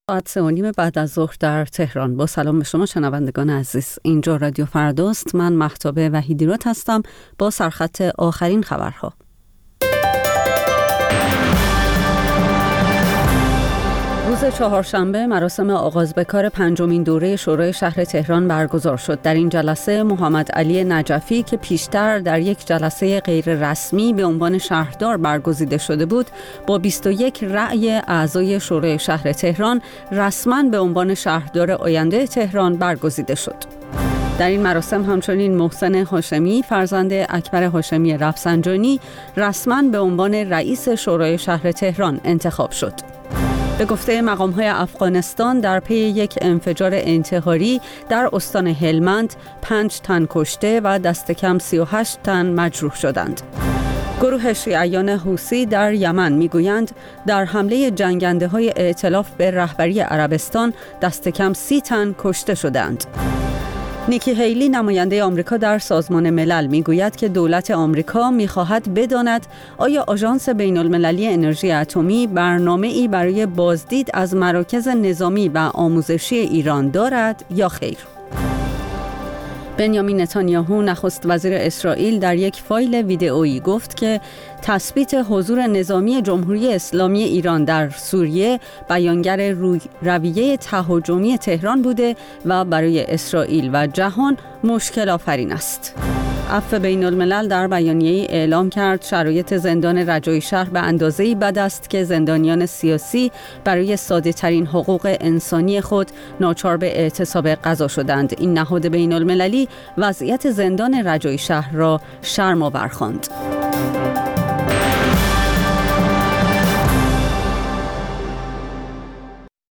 ساعت 3:30 بعد از ظهر در تهران. با سلام به شما شنوندگان عزیز. اینجا رادیو فرداست. من مهتاب وحیدی‌راد هستم با سرخط آخرین خبرها. روز چهارشنبه مراسم آغاز به کار 5مین دوره شورای شهر تهران برگزار شد. در این جلسه محمد علی نجفی که پیشتر در یک جلسه غیر رسمی به عنوان شهردار برگزیده شده بود، با 21 رأی اعضای شورای شهر تهران رسما به عنوان شهردار آینده تهران برگزیده شد. در این مراسم همچنین محسن هاشمی فرزند اکبر هاشمی رفسنجانی رسما به عنوان رئیس شورای شهر تهران انتخاب شد. به گفته مقام‌های افغانستان در پی یک انفجار انتحاری در استان هلمند 5 تن کشته و دست کم 38 تن مجروح شدند. گروه شیعیان حوثی در یمن میگویند در حمله جنگنده‌های ائتلاف به رهبری عربستان دست کم 30 تن کشته شدند. نیکی هیلی نماینده آمریکا در سازمان ملل میگوید که دولت آمریکا میخواهد بداند آیا آژانس بین‌المللی انرژی اتمی برنامه‌ای برای بازدید از مراکز نظامی و آموزشی ایران دارد یا خیر. بنیامین نتانیاهو نخست وزیر اسرائیل در یک فایل ویدئویی گفت که تثبیت حضور نظامی جمهوری اسلامی ایران در سوریه بیانگر رویه تهاجمی تهران بوده و برای اسرائیل و جهان مشکل آفرین است. عفو بین الملل در بیانیه‌ای اعلام کرد شرایط زندان رجایی شهر به اندازه‌ای بد است که زندانیان سیاسی برای ساده‌ترین حقوق انسانی خود ناچار به اعتصاب غذا شدند. این نهاد بین المللی وضعیت زندان رجایی شهر را شرم‌آور خواند.